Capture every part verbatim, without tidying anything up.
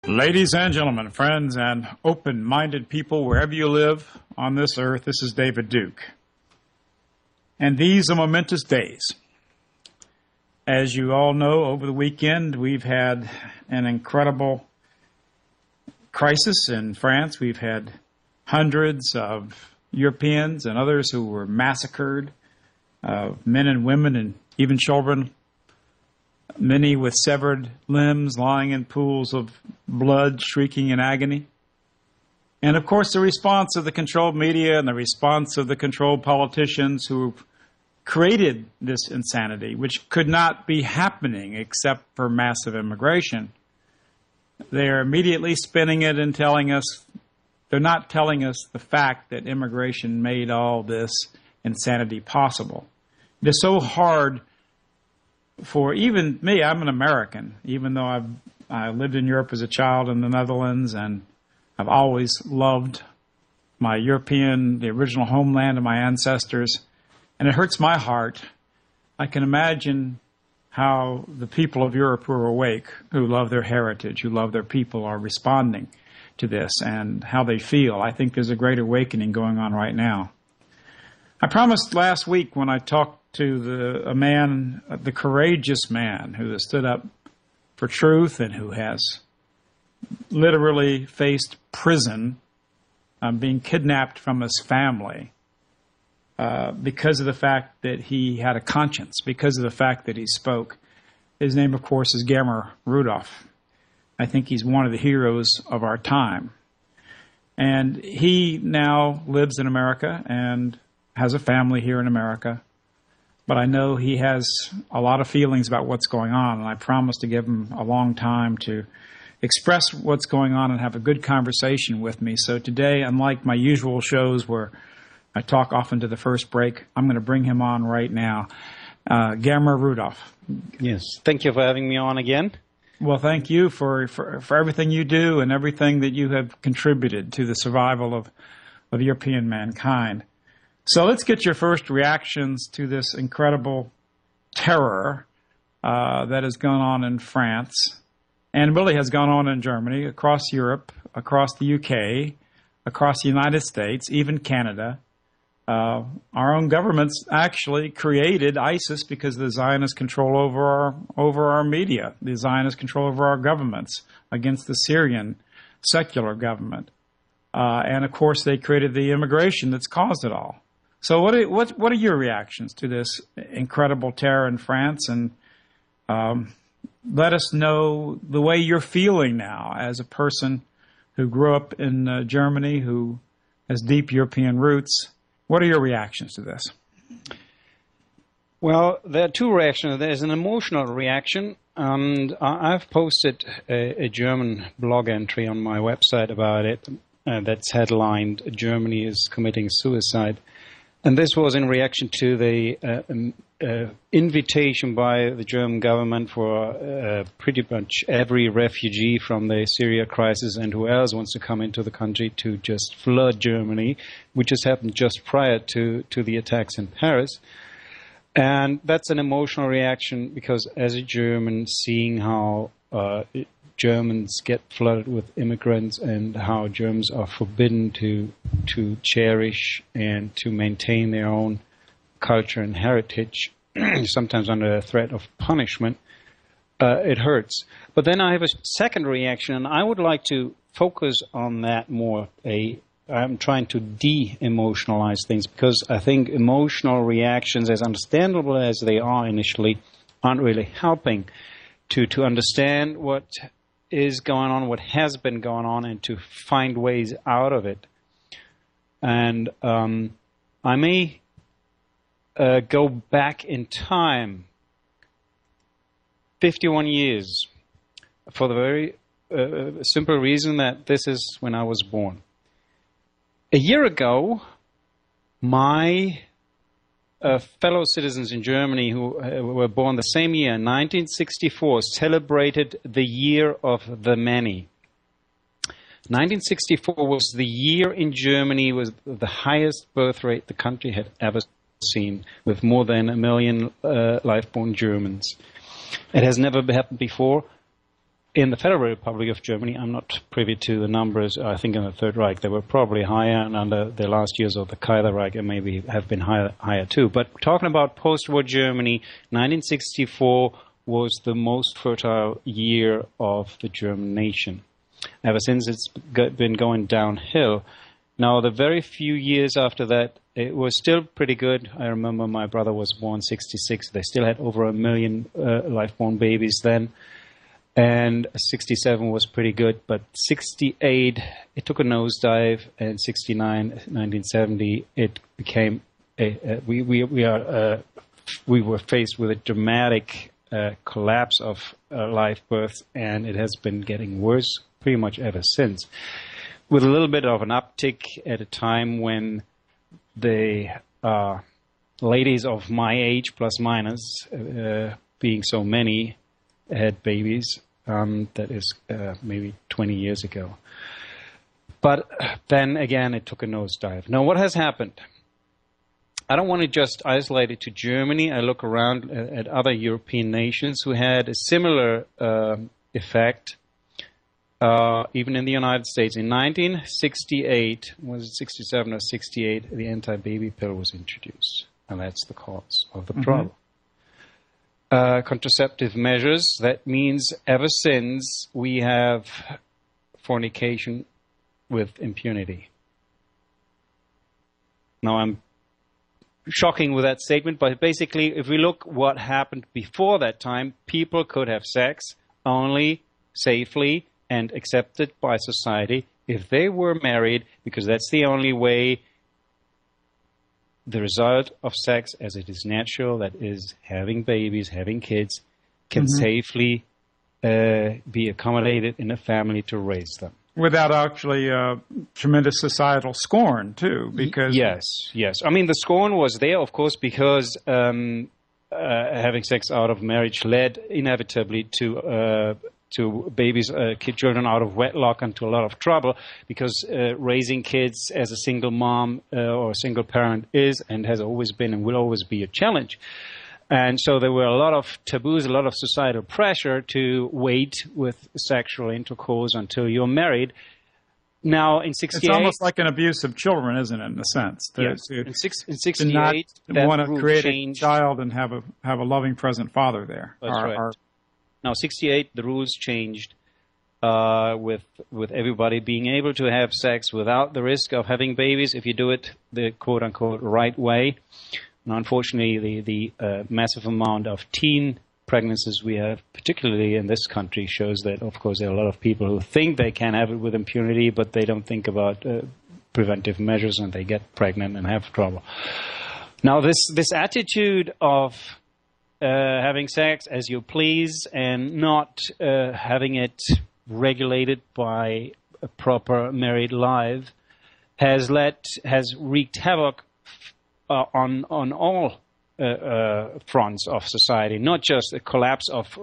Ladies and gentlemen, friends and open-minded people wherever you live on this earth, this is David Duke. And these are momentous days. As you all know, over the weekend we've had an incredible crisis in France. We've had hundreds of Europeans and others who were massacred, uh, men and women and even children, many with severed limbs lying in pools of blood, shrieking in agony. And of course, the response of the controlled media and the response of the controlled politicians who created this insanity, which could not be happening except for massive immigration. They are immediately spinning it and telling us, they're not telling us the fact that immigration made all this insanity possible. It is so hard for even me. I'm an American, even though I've I lived in Europe as a child in the Netherlands, and I've always loved my European, the original homeland of my ancestors, and it hurts my heart. I can imagine how the people of Europe who are awake, who love their heritage, who love their people, are responding to this and how they feel. I think there's a great awakening going on right now. I promised last week when I talked to the, a man, the courageous man who has stood up for truth and who has literally faced prison, um, being kidnapped from his family uh, because of the fact that he had a conscience, because of the fact that he spoke. His name, of course, is Gammer Rudolph. I think he's one of the heroes of our time. And he now lives in America and has a family here in America. But I know he has a lot of feelings about what's going on, and I promised to give him a long time to express what's going on and have a good conversation with me. So today, unlike my usual shows where I talk often to the first break, I'm going to bring him on right now. Uh, Gammer Rudolph. Yes, thank you for having me on again. Well, thank you for, for, for everything you do and everything that you have contributed to the survival of, of European mankind. So let's get your first reactions to this incredible terror uh, that has gone on in France and really has gone on in Germany, across Europe, across the U K, across the United States, even Canada. Uh, our own governments actually created ISIS because of the Zionist control over our, over our media, the Zionist control over our governments against the Syrian secular government. Uh, and, of course, they created the immigration that's caused it all. So what are, what, what are your reactions to this incredible terror in France? And um, let us know the way you're feeling now as a person who grew up in uh, Germany, who has deep European roots. What are your reactions to this? Well, there are two reactions. There's an emotional reaction, and I've posted a, a German blog entry on my website about it uh, that's headlined, "Germany is committing suicide." And this was in reaction to the uh, um, uh, invitation by the German government for uh, pretty much every refugee from the Syria crisis and who else wants to come into the country to just flood Germany, which has happened just prior to, to the attacks in Paris. And that's an emotional reaction because as a German, seeing how uh, it, Germans get flooded with immigrants and how Germans are forbidden to to cherish and to maintain their own culture and heritage, sometimes under a threat of punishment, uh, it hurts. But then I have a second reaction, and I would like to focus on that more. A, I'm trying to de-emotionalize things because I think emotional reactions, as understandable as they are initially, aren't really helping to, to understand what is going on, what has been going on, and to find ways out of it. And um, I may uh, go back in time fifty-one years for the very uh, simple reason that this is when I was born. A year ago, my Uh, fellow citizens in Germany who uh, were born the same year, in nineteen sixty-four, celebrated the Year of the Many. nineteen sixty-four was the year in Germany with the highest birth rate the country had ever seen, with more than a million uh, live-born Germans. It has never happened before. in the Federal Republic of Germany, I'm not privy to the numbers. I think in the Third Reich they were probably higher, and under the last years of the Kaiser Reich, it maybe have been higher, higher too. But talking about post-war Germany, nineteen sixty-four was the most fertile year of the German nation. Ever since, it's been going downhill. Now, the very few years after that, it was still pretty good. I remember my brother was born sixty-six. They still had over a million uh, life-born babies then. And sixty-seven was pretty good. But sixty-eight, it took a nosedive. And sixty-nine, nineteen seventy, it became a, a we we we are uh, we were faced with a dramatic uh, collapse of uh, live births, and it has been getting worse pretty much ever since, with a little bit of an uptick at a time when the uh, ladies of my age, plus minus, uh, being so many, had babies. Um, that is uh, maybe twenty years ago. But then again, it took a nosedive. Now, what has happened? I don't want to just isolate it to Germany. I look around at other European nations who had a similar uh, effect. Uh, even in the United States, in nineteen sixty-eight, was it sixty-seven or sixty-eight, the anti-baby pill was introduced. And that's the cause of the mm-hmm. problem. Uh, contraceptive measures, that means ever since we have fornication with impunity. Now, I'm shocking with that statement, but basically, if we look what happened before that time, people could have sex only safely and accepted by society if they were married, because that's the only way the result of sex, as it is natural, that is having babies, having kids, can mm-hmm. safely uh, be accommodated in a family to raise them. Without actually uh, tremendous societal scorn, too, because... Yes, yes. I mean, the scorn was there, of course, because um, uh, having sex out of marriage led inevitably to... Uh, to babies, uh, kid, children out of wedlock, and to a lot of trouble, because uh, raising kids as a single mom uh, or a single parent is and has always been and will always be a challenge. And so there were a lot of taboos, a lot of societal pressure to wait with sexual intercourse until you're married. Now, in sixty-eight... It's almost like an abuse of children, isn't it, in a sense? To, yes. to, in, six, in sixty-eight, to not want to create changed. a child and have a, have a loving, present father there. That's our, right. Our, Now, sixty-eight, the rules changed uh, with with everybody being able to have sex without the risk of having babies if you do it the quote-unquote right way. Now, unfortunately, the, the uh, massive amount of teen pregnancies we have, particularly in this country, shows that, of course, there are a lot of people who think they can have it with impunity, but they don't think about uh, preventive measures, and they get pregnant and have trouble. Now, this, this attitude of Uh, having sex as you please and not uh, having it regulated by a proper married life has led has wreaked havoc uh, on on all uh, uh, fronts of society. Not just a collapse of uh,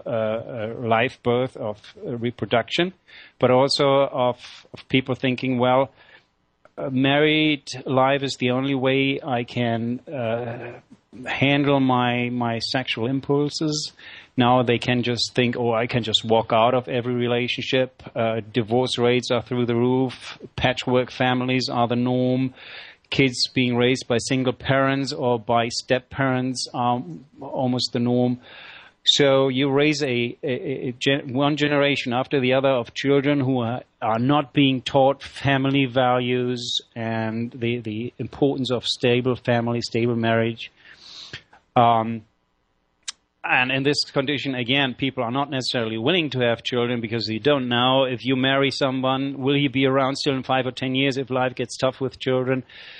uh, life, birth, of uh, reproduction, but also of, of people thinking, well, uh, married life is the only way I can Uh, handle my my sexual impulses. Now they can just think, oh, I can just walk out of every relationship. Uh, divorce rates are through the roof. Patchwork families are the norm. Kids being raised by single parents or by step parents are almost the norm. So you raise a, a, a gen, one generation after the other of children who are, are not being taught family values and the, the importance of stable family, stable marriage. Um, and in this condition, again, people are not necessarily willing to have children because you don't know if you marry someone, will he be around still in five or ten years if life gets tough with children?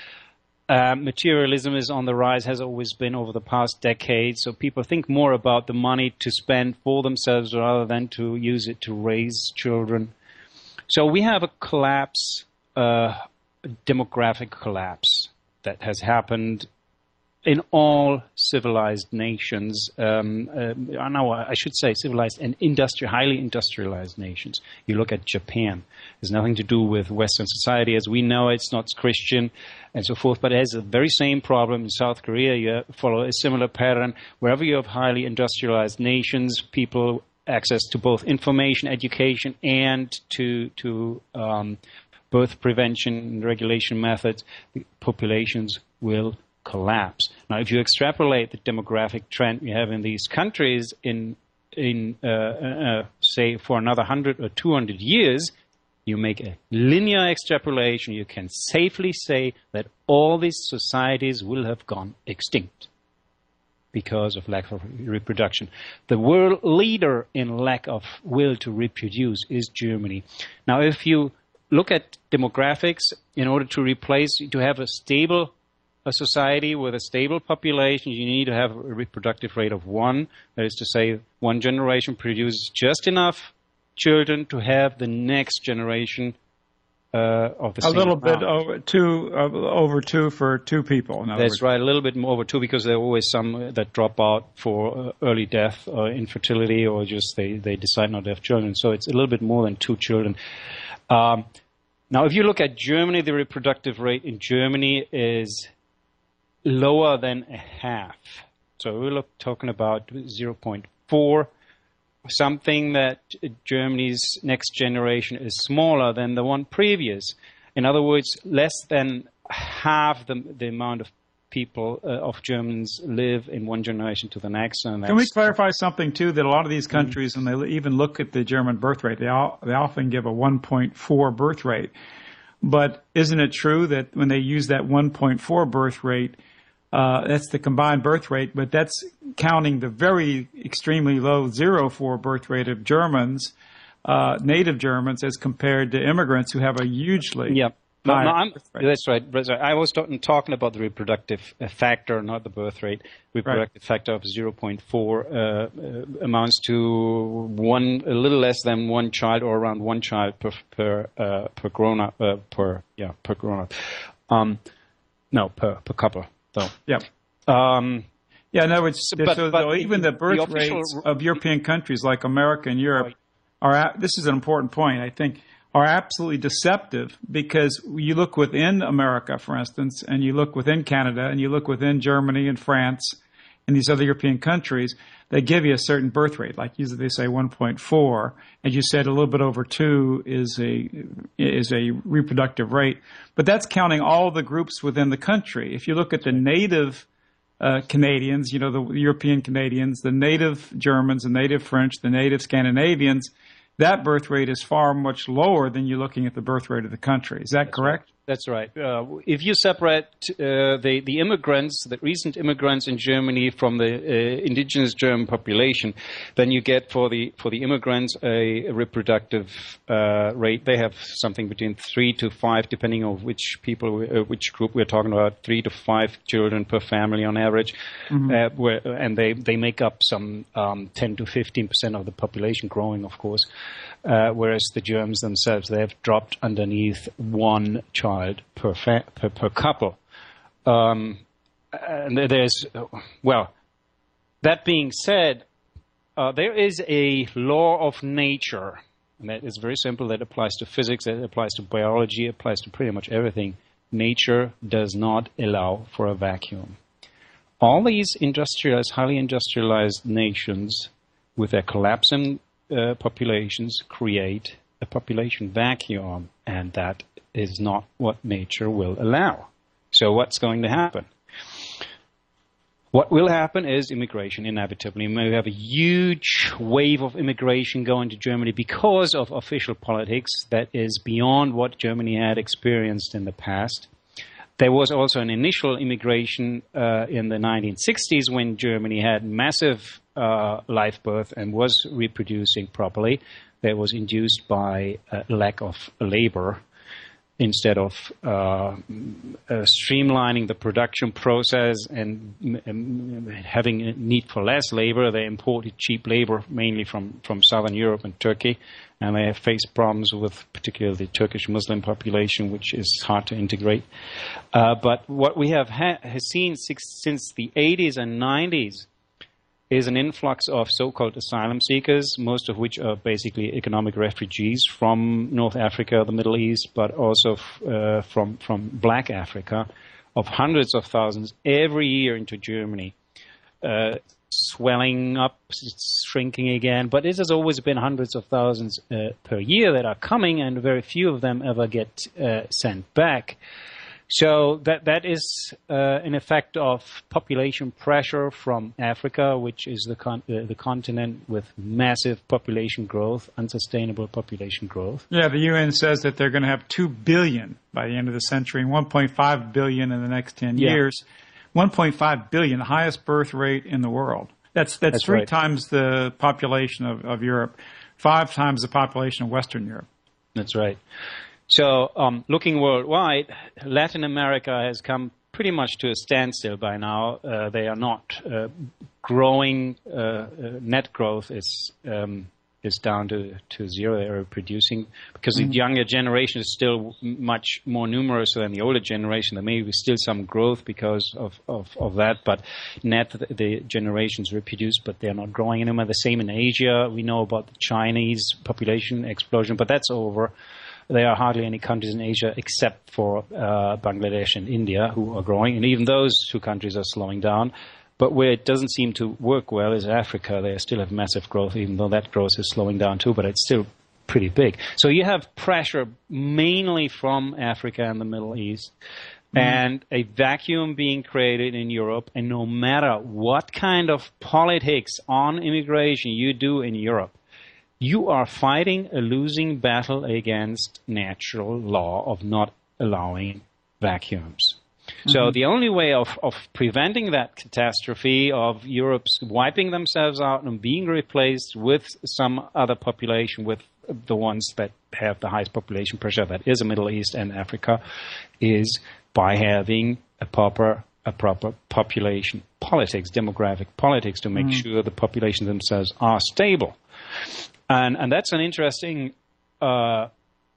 Uh, materialism is on the rise, has always been over the past decade. So people think more about the money to spend for themselves rather than to use it to raise children. So we have a collapse, uh, a demographic collapse that has happened in all civilized nations. Um, uh, no, I should say civilized and industri- highly industrialized nations. You look at Japan. It has nothing to do with Western society as we know it. It's not Christian and so forth, but it has the very same problem. In South Korea, you follow a similar pattern. Wherever you have highly industrialized nations, people access to both information, education, and to to um, birth prevention and regulation methods, the populations will collapse. Now, if you extrapolate the demographic trend we have in these countries in in uh, uh, say for another one hundred or two hundred years, you make a linear extrapolation, you can safely say that all these societies will have gone extinct because of lack of reproduction. The world leader in lack of will to reproduce is Germany. Now, if you look at demographics, in order to replace, to have a stable a society with a stable population, you need to have a reproductive rate of one. That is to say, one generation produces just enough children to have the next generation uh, of the a same little amount. bit over two, uh, over two for two people. In other That's words. right, a little bit more over two, because there are always some that drop out for uh, early death or infertility, or just they, they decide not to have children. So it's a little bit more than two children. Um, now, if you look at Germany, the reproductive rate in Germany is lower than a half. So we're look, talking about zero point four, something that Germany's next generation is smaller than the one previous. In other words, less than half the, the amount of people, uh, of Germans live in one generation to the next. And Can we clarify something, too, that a lot of these countries, when they even look at the German birth rate, they, all, they often give a one point four birth rate. But isn't it true that when they use that one point four birth rate, Uh, that's the combined birth rate, but that's counting the very extremely low zero point four birth rate of Germans, uh, native Germans, as compared to immigrants who have a hugely yeah. No, high no, I'm, birth rate. that's right. That's right. I was talking, talking about the reproductive factor, not the birth rate. Reproductive right. factor of zero point four uh, uh, amounts to one, a little less than one child, or around one child per per uh, per grown up uh, per yeah per grown up. Um, no, per per couple. So, yeah. Um, yeah, in other words, but, so, but so the, even the birth the official, rates of European countries like America and Europe right. are, this is an important point, I think, are absolutely deceptive, because you look within America, for instance, and you look within Canada, and you look within Germany and France and these other European countries, they give you a certain birth rate. Like usually they say one point four, and you said a little bit over two is a is a reproductive rate. But that's counting all the groups within the country. If you look at the native uh, Canadians, you know, the European Canadians, the native Germans, the native French, the native Scandinavians, that birth rate is far much lower than you're looking at the birth rate of the country. Is that That's correct? Right. That's right. Uh, if you separate uh, the, the immigrants, the recent immigrants in Germany from the uh, indigenous German population, then you get for the for the immigrants a, a reproductive uh, rate. They have something between three to five, depending on which people, uh, which group we're talking about, three to five children per family on average, mm-hmm. uh, where, and they, they make up some um, ten to fifteen percent of the population growing, of course. Uh, whereas the Germans themselves, they have dropped underneath one child per fa- per, per couple. Um, and there's, well, that being said, uh, there is a law of nature, and that is very simple. That applies to physics, that applies to biology, it applies to pretty much everything. Nature does not allow for a vacuum. All these industrialized, highly industrialized nations, with their collapsing Uh, populations, create a population vacuum, and that is not what nature will allow. So what's going to happen? What will happen is immigration, inevitably. We have a huge wave of immigration going to Germany because of official politics that is beyond what Germany had experienced in the past. There was also an initial immigration uh, in the nineteen sixties when Germany had massive uh, live birth and was reproducing properly. That was induced by a lack of labor. Instead of uh, uh, streamlining the production process and um, having a need for less labor, they imported cheap labor mainly from, from Southern Europe and Turkey, and they have faced problems with particularly the Turkish Muslim population, which is hard to integrate. Uh, but what we have, ha- has seen six, since the eighties and nineties is an influx of so-called asylum seekers, most of which are basically economic refugees from North Africa, the Middle East, but also uh, from, from Black Africa, of hundreds of thousands every year into Germany. Uh, swelling up, it's shrinking again. But it has always been hundreds of thousands uh, per year that are coming, and very few of them ever get uh, sent back. So that that is uh, an effect of population pressure from Africa, which is the con- uh, the continent with massive population growth, unsustainable population growth. Yeah, the U N says that they're going to have two billion by the end of the century and one point five billion in the next ten Yeah. years. one point five billion, the highest birth rate in the world. That's that's, That's three right. times the population of, of Europe, five times the population of Western Europe. That's right. So um, looking worldwide, Latin America has come pretty much to a standstill by now. Uh, they are not uh, growing. Uh, uh, net growth is um, is down to, to zero. They are producing because Mm-hmm. the younger generation is still m- much more numerous than the older generation. There may be still some growth because of, of, of that, but net the, the generations reproduce, but they're not growing anymore. The same in Asia. We know about the Chinese population explosion, but that's over. There are hardly any countries in Asia except for uh, Bangladesh and India who are growing, and even those two countries are slowing down. But where it doesn't seem to work well is Africa. They still have massive growth, even though that growth is slowing down too, but it's still pretty big. So you have pressure mainly from Africa and the Middle East, mm-hmm. and a vacuum being created in Europe, and no matter what kind of politics on immigration you do in Europe, you are fighting a losing battle against natural law of not allowing vacuums. Mm-hmm. So the only way of, of preventing that catastrophe of Europe's wiping themselves out and being replaced with some other population, with the ones that have the highest population pressure, that is the Middle East and Africa, is by having a proper a proper population politics, demographic politics, to make mm-hmm. sure the population themselves are stable. And and that's an interesting uh,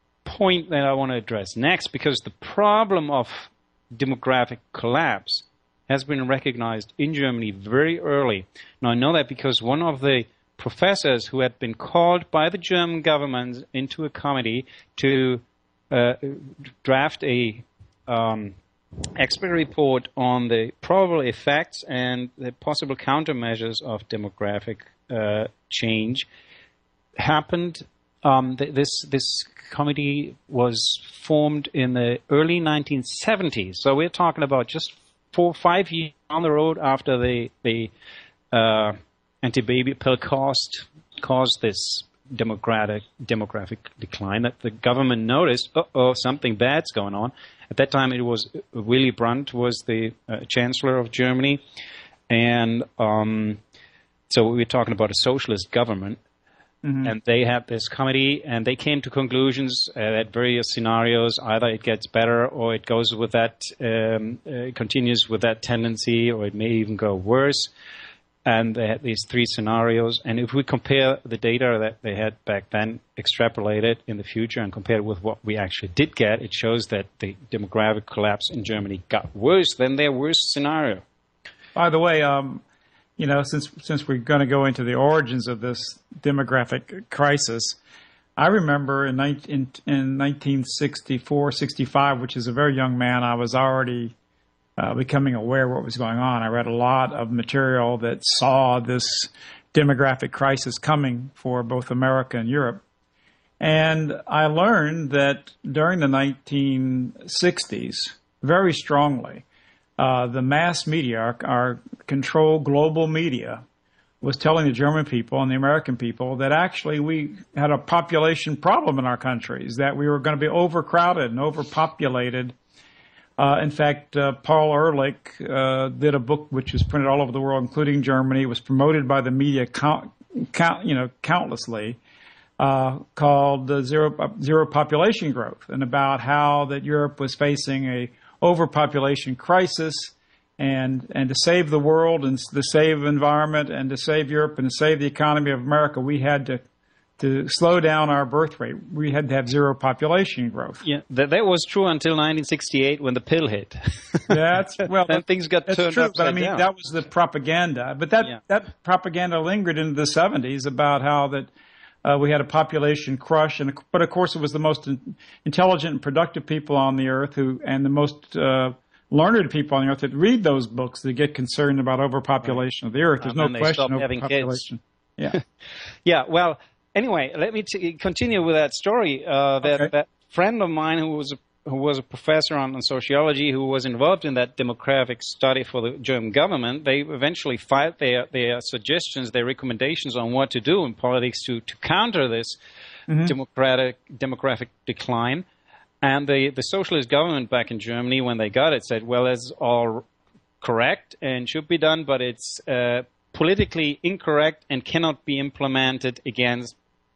point that I want to address next, because the problem of demographic collapse has been recognized in Germany very early. Now, I know that because one of the professors who had been called by the German government into a committee to uh, draft a um, expert report on the probable effects and the possible countermeasures of demographic uh, change happened. Um, th- this this committee was formed in the early nineteen seventies, so we're talking about just four five years on the road after the the uh, anti-baby pill caused caused this demographic demographic decline that the government noticed. Uh oh, something bad's going on. At that time, it was Willy Brandt was the uh, chancellor of Germany, and um, so we were talking about a socialist government. Mm-hmm. And they had this committee, and they came to conclusions uh, at various scenarios. Either it gets better, or it goes with that, um, uh, continues with that tendency, or it may even go worse. And they had these three scenarios. And if we compare the data that they had back then, extrapolated in the future, and compare it with what we actually did get, it shows that the demographic collapse in Germany got worse than their worst scenario. By the way, um, you know, since since we're going to go into the origins of this demographic crisis, I remember in, in, in nineteen sixty-four, sixty-five, which is a very young man, I was already uh, becoming aware of what was going on. I read a lot of material that saw this demographic crisis coming for both America and Europe. And I learned that during the nineteen sixties, very strongly, Uh, the mass media, our, our controlled global media, was telling the German people and the American people that actually we had a population problem in our countries, that we were going to be overcrowded and overpopulated. Uh, in fact, uh, Paul Ehrlich uh, did a book which was printed all over the world, including Germany. It was promoted by the media count, count, you know, countlessly, uh, called the Zero, Zero Population Growth, and about how that Europe was facing a overpopulation crisis, and and to save the world and to save the environment and to save Europe and to save the economy of America, we had to to slow down our birth rate. We had to have zero population growth. Yeah, that, that was true until nineteen sixty-eight when the pill hit. That's well, then things got that's turned true, upside but I mean down. that was the propaganda. But that Yeah. that propaganda lingered into the seventies about how that. Uh, we had a population crush, and but of course it was the most in, intelligent and productive people on the earth who, and the most uh, learned people on the earth that read those books that get concerned about overpopulation right. of the earth. There's um, no question of having overpopulation. Kids. Yeah. Yeah. Well, anyway, let me t- continue with that story. Uh, that okay. that friend of mine who was a, who was a professor on, on sociology, who was involved in that demographic study for the German government, they eventually filed their their suggestions, their recommendations on what to do in politics to to counter this mm-hmm. democratic demographic decline. And the, the socialist government back in Germany, when they got it, said, well, it's all correct and should be done, but it's uh, politically incorrect and cannot be implemented against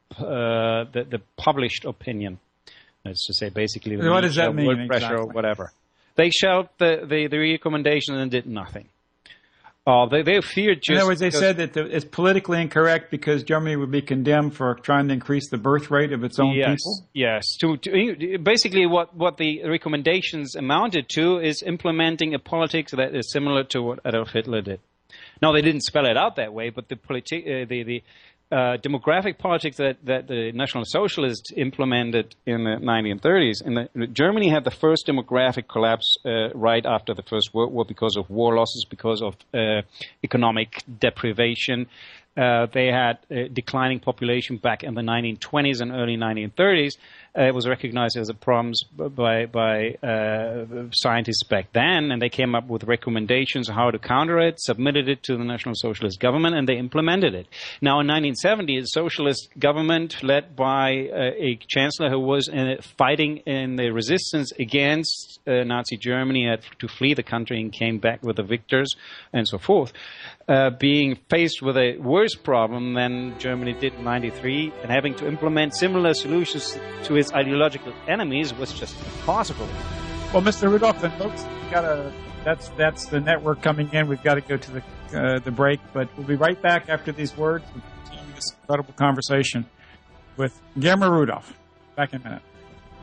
uh, the, the published opinion. That's to say, basically, the what does that mean, blood pressure exactly? or whatever. They shelved the, the, the recommendation and did nothing. Uh, they, they feared just... In other words, they said that the, it's politically incorrect because Germany would be condemned for trying to increase the birth rate of its own yes, people? Yes. To, to, basically, what, what the recommendations amounted to is implementing a politics that is similar to what Adolf Hitler did. Now, they didn't spell it out that way, but the, politi- uh, the, the uh, demographic politics that, that the National Socialists implemented in the nineteen thirties. And the, Germany had the first demographic collapse uh, right after the First World War because of war losses, because of uh, economic deprivation. Uh, they had a declining population back in the nineteen twenties and early nineteen thirties. Uh, it was recognized as a problem by, by uh, scientists back then, and they came up with recommendations on how to counter it, submitted it to the National Socialist government, and they implemented it. Now, in nineteen seventy, the socialist government, led by uh, a chancellor who was in, fighting in the resistance against uh, Nazi Germany, had to flee the country and came back with the victors and so forth, uh, being faced with a worse problem than Germany did in ninety-three, and having to implement similar solutions to its ideological enemies was just impossible. Well, Mister Rudolph, and folks, we gotta, that's that's the network coming in. We've got to go to the uh, the break, but we'll be right back after these words and continue this incredible conversation with Germer Rudolph. Back in a minute.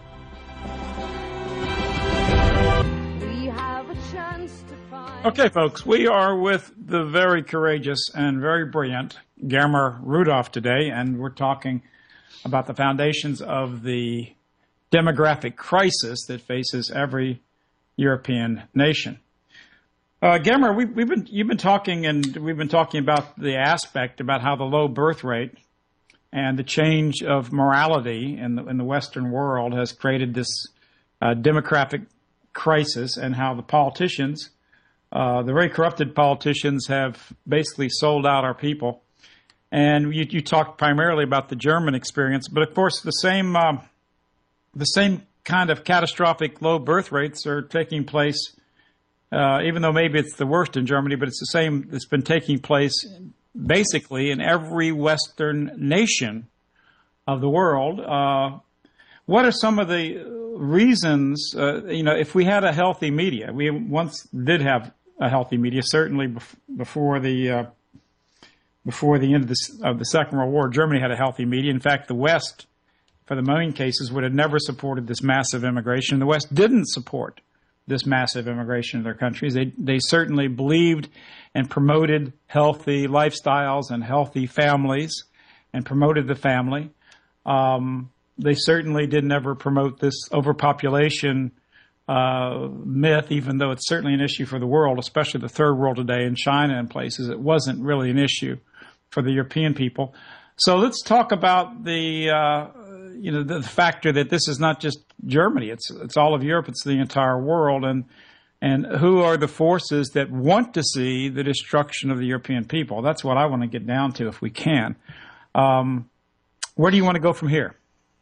We have a chance to find... Okay, folks, we are with the very courageous and very brilliant Germer Rudolph today, and we're talking about the foundations of the demographic crisis that faces every European nation. Uh, Germer, we, we've been you've been talking, and we've been talking about the aspect about how the low birth rate and the change of morality in the, in the Western world has created this uh, demographic crisis, and how the politicians, uh, the very corrupted politicians, have basically sold out our people. And you, you talked primarily about the German experience, but of course the same uh, the same kind of catastrophic low birth rates are taking place, uh, even though maybe it's the worst in Germany, but it's the same that's been taking place basically in every Western nation of the world. Uh, what are some of the reasons, uh, you know, if we had a healthy media, we once did have a healthy media, certainly bef- before the uh, Before the end of the, of the Second World War, Germany had a healthy media. In fact, the West, for the main cases, would have never supported this massive immigration. The West didn't support this massive immigration in their countries. They, they certainly believed and promoted healthy lifestyles and healthy families and promoted the family. Um, they certainly didn't ever promote this overpopulation uh, myth, even though it's certainly an issue for the world, especially the third world today in China and places. It wasn't really an issue for the European people. So let's talk about the, uh, you know, the factor that this is not just Germany. It's it's all of Europe. It's the entire world. And and who are the forces that want to see the destruction of the European people? That's what I want to get down to, if we can. Um, where do you want to go from here?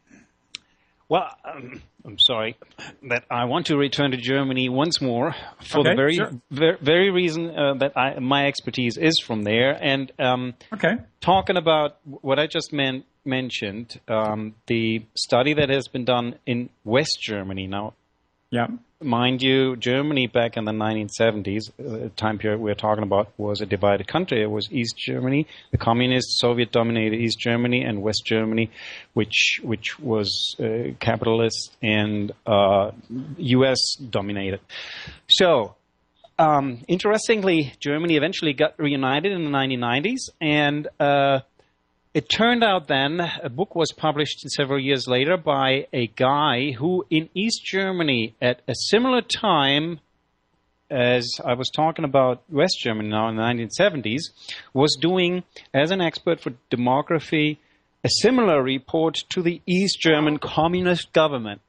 Well, um, I'm sorry, that I want to return to Germany once more for okay, the very, sure. very, very reason uh, that I, my expertise is from there. And um, okay. talking about what I just men- mentioned, um, the study that has been done in West Germany now. Yeah. Mind you, Germany back in the nineteen seventies, uh, time period we're talking about, was a divided country. It was East Germany, the communist, Soviet-dominated East Germany, and West Germany, which which was uh, capitalist and uh, U S-dominated. So, um, interestingly, Germany eventually got reunited in the nineteen nineties, and uh, it turned out then a book was published several years later by a guy who in East Germany at a similar time as I was talking about West Germany now in the nineteen seventies, was doing, as an expert for demography, a similar report to the East German communist government.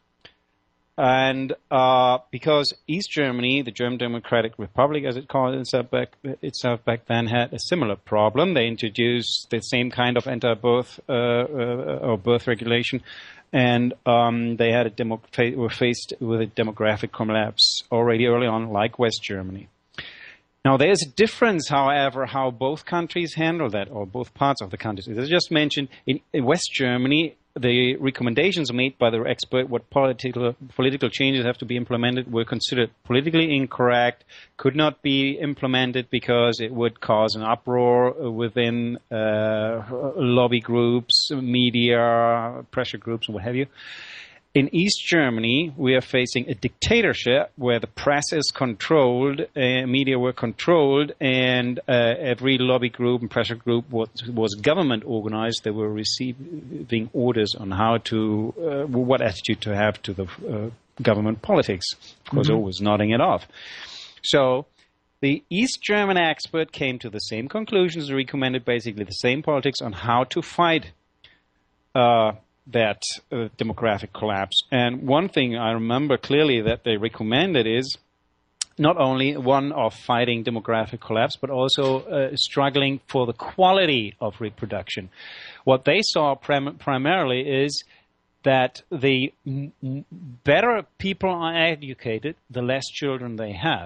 And uh, because East Germany, the German Democratic Republic, as it called itself back, itself back then, had a similar problem. They introduced the same kind of anti-birth uh, uh, or birth regulation, and um, they had a demo- fa- were faced with a demographic collapse already early on, like West Germany. Now, there's a difference, however, how both countries handle that, or both parts of the countries. As I just mentioned, in, in West Germany, the recommendations made by the expert, what political political changes have to be implemented, were considered politically incorrect, could not be implemented because it would cause an uproar within uh, lobby groups, media, pressure groups, and what have you. In East Germany, we are facing a dictatorship where the press is controlled, uh, media were controlled, and uh, every lobby group and pressure group was, was government organized. They were receiving orders on how to, uh, what attitude to have to the uh, government politics. Of course, mm-hmm. always nodding it off. So the East German expert came to the same conclusions, recommended basically the same politics on how to fight uh, that uh, demographic collapse. And one thing I remember clearly that they recommended is not only one of fighting demographic collapse, but also uh, struggling for the quality of reproduction. What they saw prim- primarily is that the m- better people are educated, the less children they have.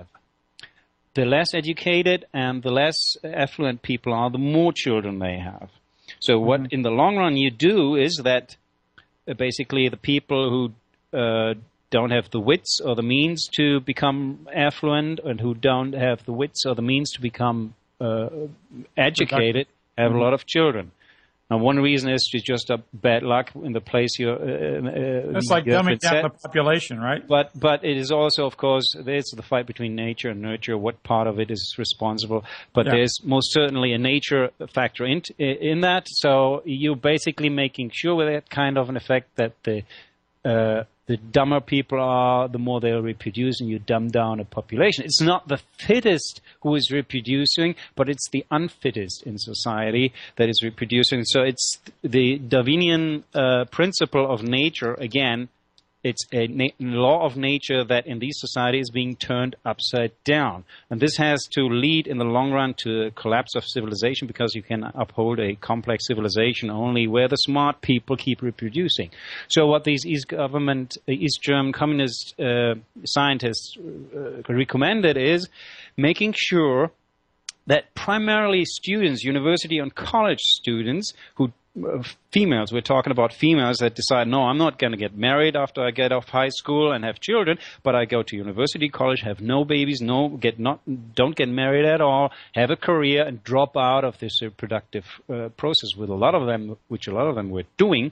The less educated and the less affluent people are, the more children they have. So mm-hmm. what in the long run you do is that basically the people who uh, don't have the wits or the means to become affluent and who don't have the wits or the means to become uh, educated have mm-hmm. a lot of children. Now, one reason is just a bad luck in the place you're. Uh, uh, It's like dumbing down the population, right? But but it is also, of course, there's the fight between nature and nurture. What part of it is responsible? But yeah. there's most certainly a nature factor in in that. So you're basically making sure with that kind of an effect that the uh, the dumber people are, the more they'll reproduce, and you dumb down a population. It's not the fittest who is reproducing, but it's the unfittest in society that is reproducing. So it's the Darwinian uh, principle of nature, again, it's a na- law of nature that in these societies is being turned upside down. And this has to lead in the long run to a collapse of civilization, because you can uphold a complex civilization only where the smart people keep reproducing. So what these East government, East German communist uh, scientists uh, recommended is making sure that primarily students, university and college students who females, we're talking about females that decide, no, I'm not going to get married after I get off high school and have children, but I go to university, college, have no babies, no, get not, don't get married at all, have a career, and drop out of this reproductive uh, process. With a lot of them, which a lot of them were doing,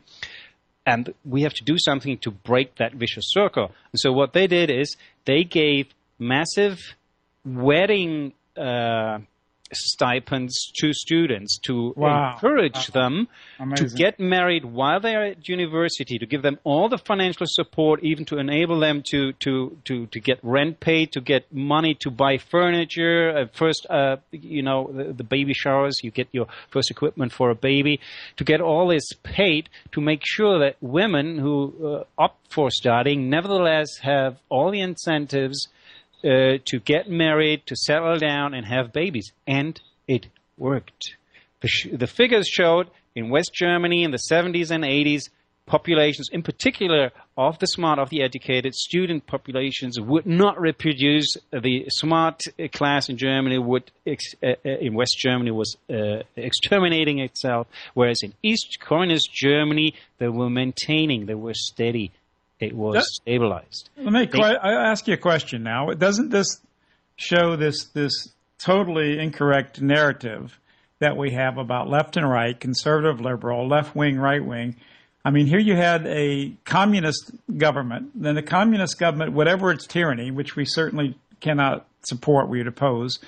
and we have to do something to break that vicious circle. And so what they did is they gave massive wedding Uh, stipends to students to wow. encourage wow. them Amazing. to get married while they are at university, to give them all the financial support, even to enable them to to to, to get rent paid, to get money to buy furniture. Uh, first, uh, you know, the, the baby showers, you get your first equipment for a baby, to get all this paid, to make sure that women who uh, opt for studying nevertheless have all the incentives Uh, to get married, to settle down, and have babies. And it worked. The, sh- the figures showed in West Germany in the seventies and eighties, populations, in particular of the smart, of the educated, student populations would not reproduce. The smart class in Germany would, ex- uh, in West Germany, was uh, exterminating itself, whereas in East Communist Germany, they were maintaining, they were steady. It was that, stabilized. Let me qu- I ask you a question now. Doesn't this show this this totally incorrect narrative that we have about left and right, conservative, liberal, left wing, right wing? I mean, here you had a communist government. Then the communist government, whatever its tyranny, which we certainly cannot support, we would oppose,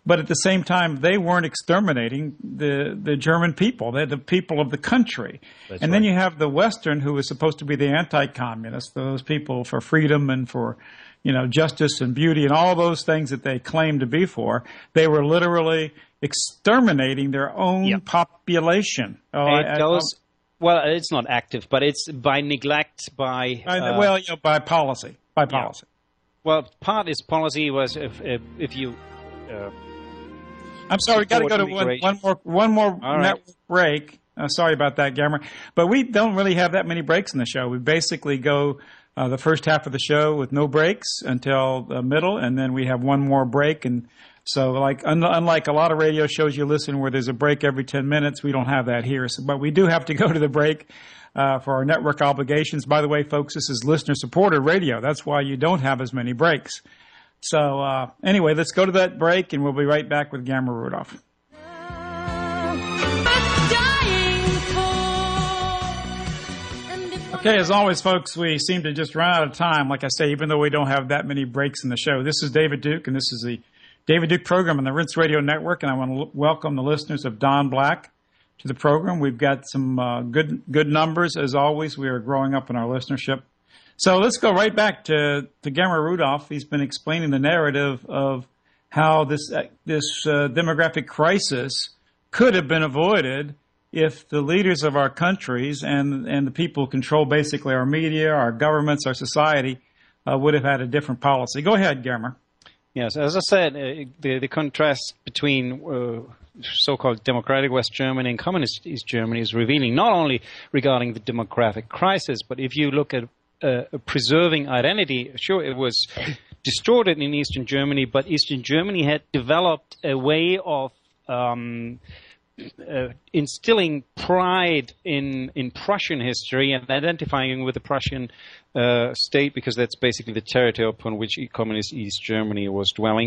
But at the same time, they weren't exterminating the, the German people. They're the people of the country. That's and then right. you have the Western, who was supposed to be the anti-communists, those people for freedom and for, you know, justice and beauty and all those things that they claimed to be for. They were literally exterminating their own Yep. population. Oh, It I- I- goes, well, it's not active, but it's by neglect, by... I- uh, well, you know, by policy. By policy. well, part of its policy was if, if, if you... Uh, I'm sorry, we got to go to support one, immigration. one more one more All right. network break. Uh, sorry about that, Gamera. But we don't really have that many breaks in the show. We basically go uh, the first half of the show with no breaks until the middle, and then we have one more break. And so, like un- unlike a lot of radio shows you listen where there's a break every ten minutes, we don't have that here. So, but we do have to go to the break uh, for our network obligations. By the way, folks, this is listener-supported radio. That's why you don't have as many breaks. So uh, anyway, let's go to that break, and we'll be right back with Gamera Rudolph. Okay, as always, folks, we seem to just run out of time. Like I say, even though we don't have that many breaks in the show. This is David Duke, and this is the David Duke program on the Rinse Radio Network, and I want to l- welcome the listeners of Don Black to the program. We've got some uh, good good numbers. As always, we are growing up in our listenership. So let's go right back to, to Gamera Rudolph. He's been explaining the narrative of how this uh, this uh, demographic crisis could have been avoided if the leaders of our countries and and the people who control basically our media, our governments, our society uh, would have had a different policy. Go ahead, Gamera. yes, as I said, uh, the, the contrast between uh, so-called democratic West Germany and communist East Germany is revealing, not only regarding the demographic crisis, but if you look at uh, preserving identity, sure, it was distorted in Eastern Germany, but Eastern Germany had developed a way of um, uh, instilling pride in, in Prussian history and identifying with the Prussian uh, state, because that's basically the territory upon which communist East Germany was dwelling.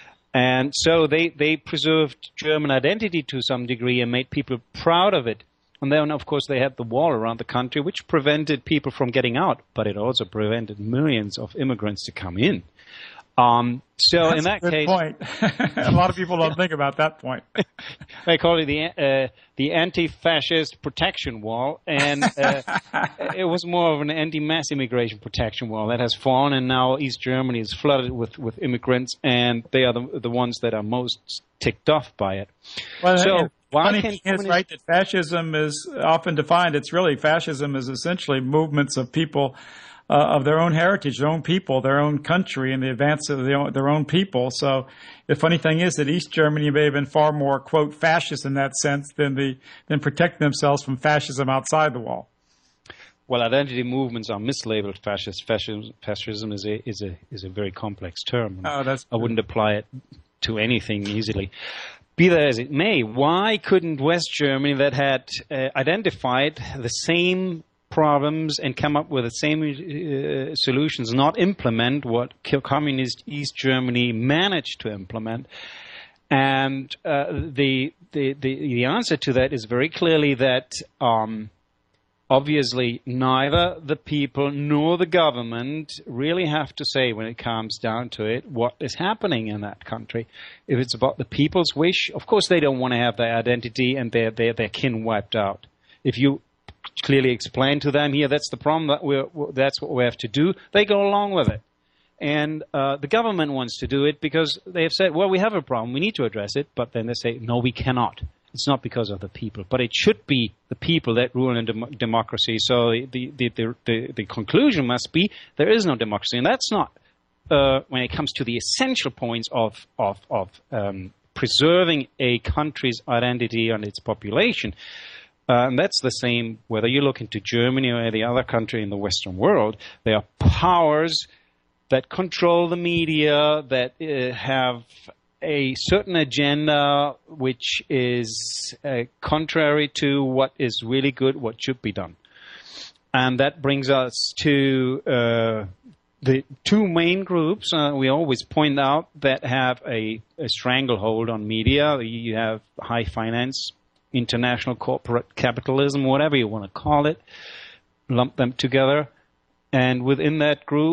And so they, they preserved German identity to some degree and made people proud of it. And then, of course, they had the wall around the country, which prevented people from getting out, but it also prevented millions of immigrants to come in. Um, so That's in that a good case, point. A lot of people don't think about that point. they call it the uh, the anti-fascist protection wall, and uh, it was more of an anti-mass immigration protection wall that has fallen, and now East Germany is flooded with, with immigrants, and they are the the ones that are most ticked off by it. Well, So, and why funny can thing is, communist- right, that fascism is often defined. It's really fascism is essentially movements of people uh, of their own heritage, their own people, their own country, and the advance of their own, their own people. So the funny thing is that East Germany may have been far more, quote, fascist in that sense than the than protecting themselves from fascism outside the wall. Well, identity movements are mislabeled fascist. Fascism, fascism is a is a is a very complex term. Oh, that's I wouldn't apply it to anything easily. Be that as it may, why couldn't West Germany, that had uh, identified the same problems and come up with the same uh, solutions, not implement what communist East Germany managed to implement? And uh, the, the the the answer to that is very clearly that um, obviously neither the people nor the government really have to say, when it comes down to it, what is happening in that country. If it's about the people's wish, of course they don't want to have their identity and their their, their kin wiped out. If you clearly explain to them, here, that's the problem, that we're, that's what we have to do, they go along with it. And uh, the government wants to do it because they have said, well, we have a problem, we need to address it, but then they say, no, we cannot. It's not because of the people, but it should be the people that rule in dem- democracy. So the, the, the, the, the conclusion must be there is no democracy. And that's not, uh, when it comes to the essential points of, of, of um, preserving a country's identity and its population. Uh, and that's the same whether you look into Germany or any other country in the Western world. There are powers that control the media, that uh, have a certain agenda which is uh, contrary to what is really good, what should be done. And that brings us to uh, the two main groups uh, we always point out that have a, a stranglehold on media. You have high finance, international corporate capitalism, whatever you want to call it, lump them together. And within that group,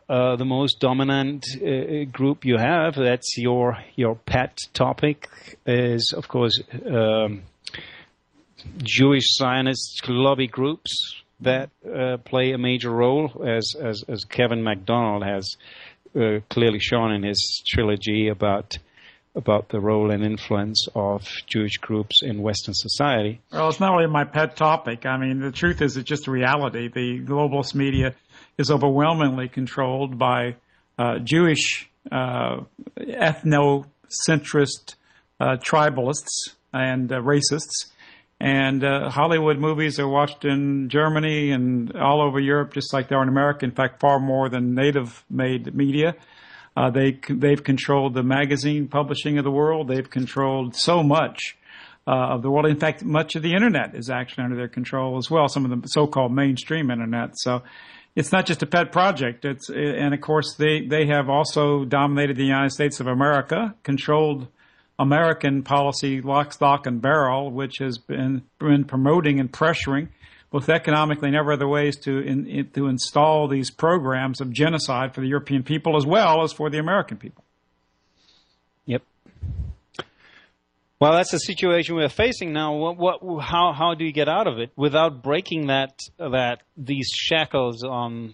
uh, the most dominant uh, group you have. That's your your pet topic. Is of course um, Jewish Zionist lobby groups that uh, play a major role, as as, as Kevin MacDonald has uh, clearly shown in his trilogy about. about the role and influence of Jewish groups in Western society. Well, it's not really my pet topic. I mean, the truth is it's just a reality. The globalist media is overwhelmingly controlled by uh, Jewish uh, ethnocentrist uh, tribalists and uh, racists. And uh, Hollywood movies are watched in Germany and all over Europe just like they are in America. In fact, far more than native-made media. Uh, they, they've controlled the magazine publishing of the world. They've controlled so much uh, of the world. In fact, much of the Internet is actually under their control as well, some of the so-called mainstream Internet. So it's not just a pet project. It's, and, of course, they, they have also dominated the United States of America, controlled American policy lock, stock, and barrel, which has been, been promoting and pressuring both economically and every other ways to in, in, to install these programs of genocide for the European people as well as for the American people. Yep. Well, that's the situation we're facing now. What, what, how, how do you get out of it without breaking that that these shackles on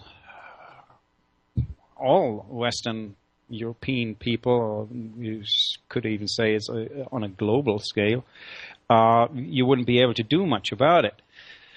all Western European people, or you could even say it's a, on a global scale? Uh, you wouldn't be able to do much about it.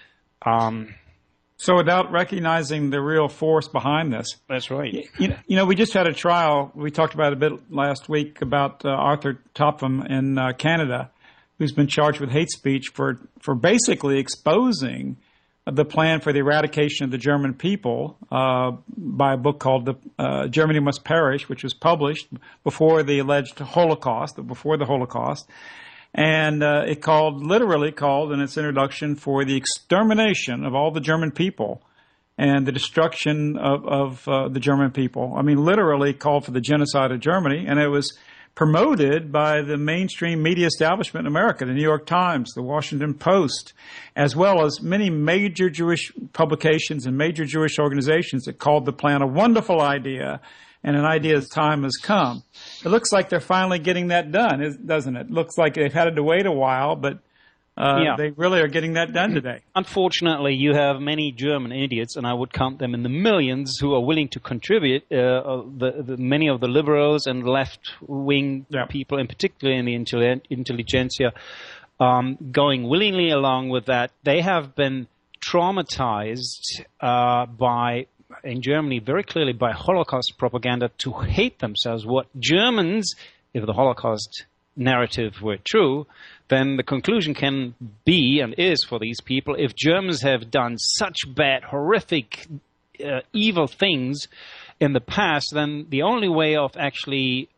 Um, so without recognizing the real force behind this. That's right. You know, you know, we just had a trial. We talked about it a bit last week about uh, Arthur Topham in uh, Canada, who's been charged with hate speech for, for basically exposing the plan for the eradication of the German people uh, by a book called the, uh, Germany Must Perish, which was published before the alleged Holocaust, before the Holocaust. And uh, it called, literally called in its introduction for the extermination of all the German people and the destruction of, of uh, the German people. I mean, literally called for the genocide of Germany. And it was promoted by the mainstream media establishment in America, the New York Times, the Washington Post, as well as many major Jewish publications and major Jewish organizations that called the plan a wonderful idea and an idea's time has come. It looks like they're finally getting that done, doesn't it? It looks like they've had to wait a while, but uh, yeah. they really are getting that done today. Unfortunately, you have many German idiots, and I would count them in the millions, who are willing to contribute. Uh, the, the, many of the liberals and left-wing yeah. people, in particular in the intelligentsia, um, going willingly along with that. They have been traumatized uh, by... in Germany, very clearly by Holocaust propaganda to hate themselves. What Germans, if the Holocaust narrative were true, then the conclusion can be and is for these people, if Germans have done such bad, horrific, uh, evil things in the past, then the only way of actually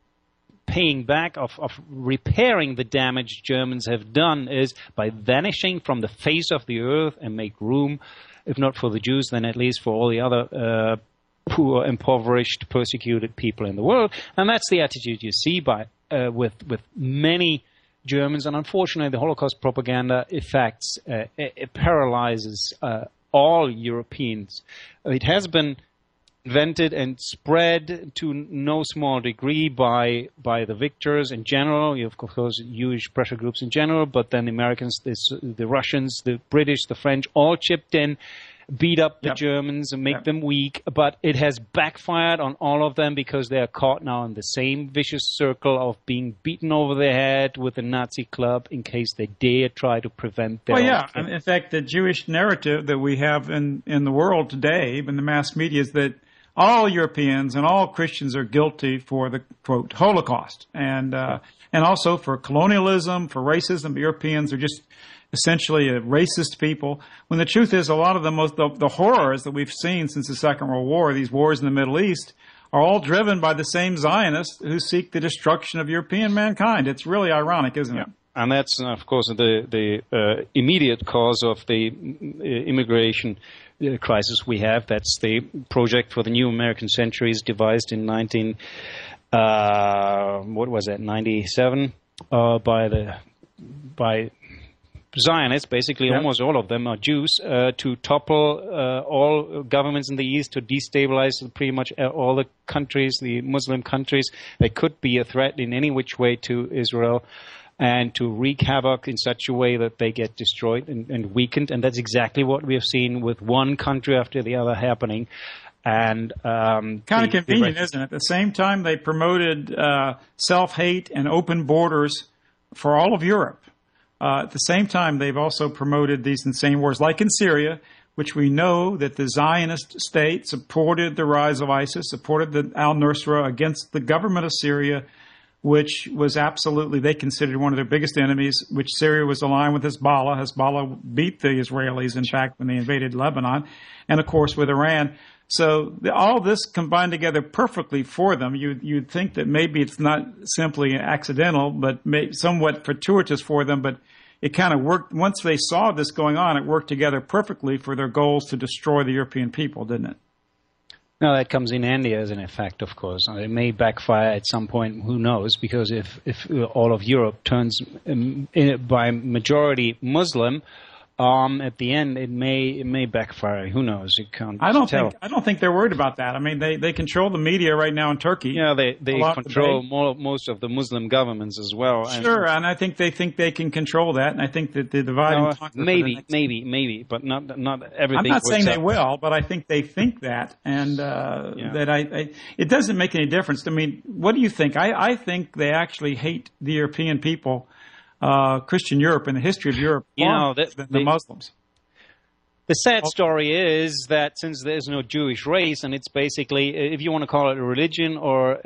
paying back, of, of repairing the damage Germans have done is by vanishing from the face of the earth and make room, if not for the Jews, then at least for all the other uh, poor, impoverished, persecuted people in the world. And that's the attitude you see by uh, with with many Germans. And unfortunately, the Holocaust propaganda affects, uh, it, it paralyzes uh, all Europeans. It has been invented and spread to no small degree by by the victors in general, you have, of course, Jewish pressure groups in general, but then the Americans, the, the Russians, the British, the French all chipped in, beat up the yep. Germans and make yep. them weak, but it has backfired on all of them because they are caught now in the same vicious circle of being beaten over the head with the Nazi club in case they dare try to prevent their Well, yeah. own In fact, the Jewish narrative that we have in, in the world today, in the mass media, is that all Europeans and all Christians are guilty for the, quote, Holocaust, and uh, and also for colonialism, for racism. Europeans are just essentially a racist people, when the truth is a lot of the most the, the horrors that we've seen since the Second World War, these wars in the Middle East, are all driven by the same Zionists who seek the destruction of European mankind. It's really ironic, isn't it? Yeah. And that's, of course, the, the uh, immediate cause of the uh, immigration uh, crisis we have. That's the project for the New American Centuries, devised in nineteen, uh, what was that, ninety-seven, uh, by the by Zionists, basically Yep. almost all of them are Jews, uh, to topple uh, all governments in the East, to destabilize pretty much all the countries, the Muslim countries. They could be a threat in any which way to Israel, and to wreak havoc in such a way that they get destroyed and, and weakened. And that's exactly what we have seen with one country after the other happening. And um, Kind of the- convenient, the- isn't it? At the same time, they promoted uh, self-hate and open borders for all of Europe. Uh, at the same time, they've also promoted these insane wars, like in Syria, which we know that the Zionist state supported the rise of ISIS, supported the al-Nusra against the government of Syria, which was absolutely, they considered one of their biggest enemies, which Syria was aligned with Hezbollah. Hezbollah beat the Israelis, in fact, when they invaded Lebanon, and of course with Iran. So the, all this combined together perfectly for them. You, you'd think that maybe it's not simply accidental, but may, somewhat fortuitous for them, but it kind of worked. Once they saw this going on, it worked together perfectly for their goals to destroy the European people, didn't it? No, that comes in handy as an effect, of course. It may backfire at some point, who knows, because if, if all of Europe turns um, in, by majority Muslim, um, at the end it may it may backfire. Who knows? You can't I don't tell. think I don't think they're worried about that. I mean, they, they control the media right now in Turkey. Yeah, they, they A lot of control debate. more, most of the Muslim governments as well. And- Sure, and I think they think they can control that, and I think that the divide No, and conquer. for the maybe, next- maybe, maybe, but not not everything. I'm not saying works they out. will, but I think they think that, and uh, Yeah. that I, I. It doesn't make any difference. I mean, what do you think? I, I think they actually hate the European people, uh, Christian Europe, and the history of Europe, You far know, more that- than they- the Muslims. The sad story is that since there's no Jewish race, and it's basically, if you want to call it a religion or a,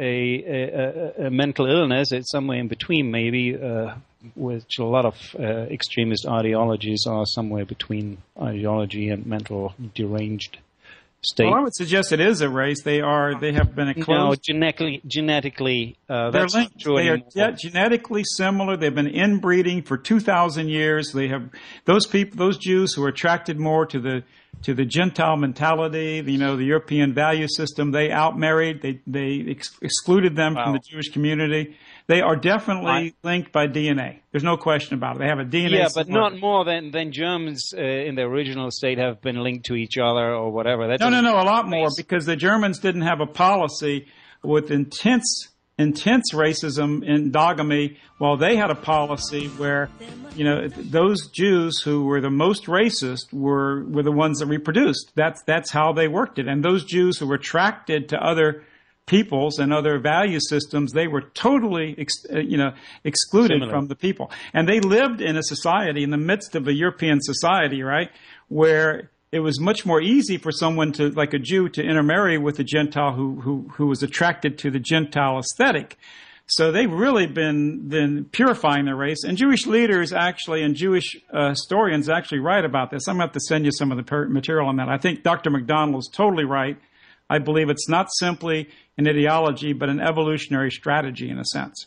a, a, a mental illness, it's somewhere in between, maybe, uh, which a lot of uh, extremist ideologies are somewhere between ideology and mental deranged state. Well, I would suggest it is a race. They are. They have been a No, close. genetically, genetically, uh, They're that's linked. not true They are anymore. ge- genetically similar. They've been inbreeding for two thousand years. They have those people, those Jews who are attracted more to the to the Gentile mentality, you know, the European value system. They outmarried. They they ex- excluded them from Wow. the Jewish community. They are definitely I- linked by D N A. There's no question about it. They have a D N A. Yeah, but similar- not more than, than Germans uh, in the original state have been linked to each other or whatever. That No, no, doesn't- no, a lot more, because the Germans didn't have a policy with intense, intense racism and endogamy, while they had a policy where, you know, those Jews who were the most racist were were the ones that reproduced. That's that's how they worked it. And those Jews who were attracted to other peoples and other value systems, they were totally, ex, uh, you know, excluded Similar. from the people. And they lived in a society in the midst of a European society, right, where it was much more easy for someone to, like a Jew, to intermarry with a Gentile who who, who was attracted to the Gentile aesthetic. So they've really been been purifying their race. And Jewish leaders actually, and Jewish uh, historians actually write about this. I'm going to have to send you some of the per- material on that. I think Doctor McDonald is totally right. I believe it's not simply an ideology, but an evolutionary strategy in a sense.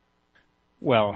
Well,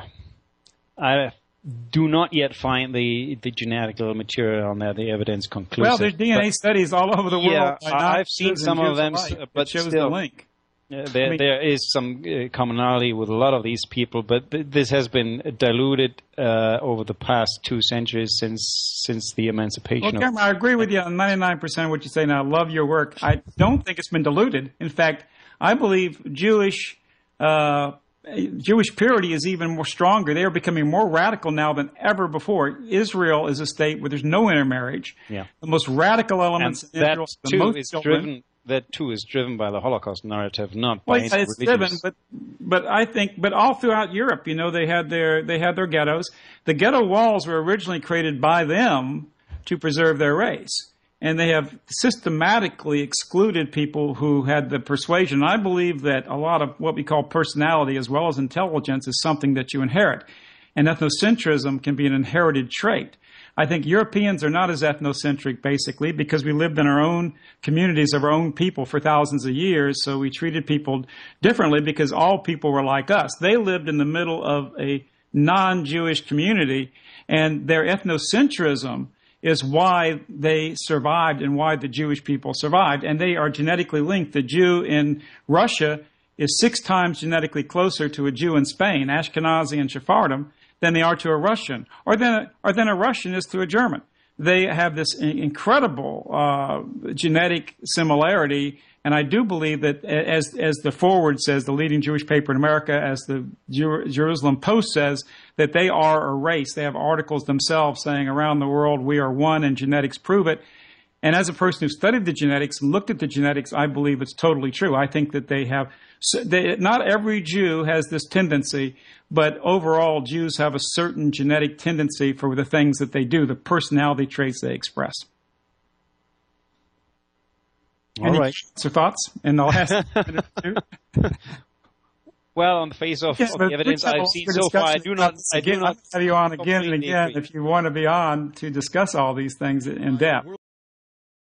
I do not yet find the, the genetical material on that, the evidence conclusive. Well, there's D N A but, studies all over the world. Yeah, by I- I've non-Jews seen and some of Jews them, alike. but It shows still. the link. uh, there, I mean- there is some uh, commonality with a lot of these people, but th- this has been diluted uh, over the past two centuries since since the emancipation Well, of Cameron, I agree with you on ninety-nine percent of what you say, and I love your work. I don't think it's been diluted. In fact, I believe Jewish uh, Jewish purity is even more stronger. They are becoming more radical now than ever before. Israel is a state where there's no intermarriage. Yeah. The most radical and elements in that Israel, the too most is children. driven. That too is driven by the Holocaust narrative, not by Well, any yeah, it's religious. driven, but but I think, but all throughout Europe, you know, they had their they had their ghettos. The ghetto walls were originally created by them to preserve their race, and they have systematically excluded people who had the persuasion. I believe that a lot of what we call personality, as well as intelligence, is something that you inherit, and ethnocentrism can be an inherited trait. I think Europeans are not as ethnocentric, basically, because we lived in our own communities of our own people for thousands of years, so we treated people differently because all people were like us. They lived in the middle of a non-Jewish community, and their ethnocentrism is why they survived and why the Jewish people survived, and they are genetically linked. The Jew in Russia is six times genetically closer to a Jew in Spain, Ashkenazi and Sephardim, than they are to a Russian, or than, or than a Russian is to a German. They have this incredible uh, genetic similarity, and I do believe that, as as the Forward says, the leading Jewish paper in America, as the Jer- Jerusalem Post says, that they are a race. They have articles themselves saying around the world we are one, and genetics prove it. And as a person who studied the genetics and looked at the genetics, I believe it's totally true. I think that they have, they, not every Jew has this tendency, but overall Jews have a certain genetic tendency for the things that they do, the personality traits they express. All Any right. comments or thoughts in the last minute or two? Well, on the face of, Yes, of but the evidence we have I've a seen longer so far, I discussion do not, about this I do again. not I'll have you on again and completely again agree. if you want to be on to discuss all these things in depth.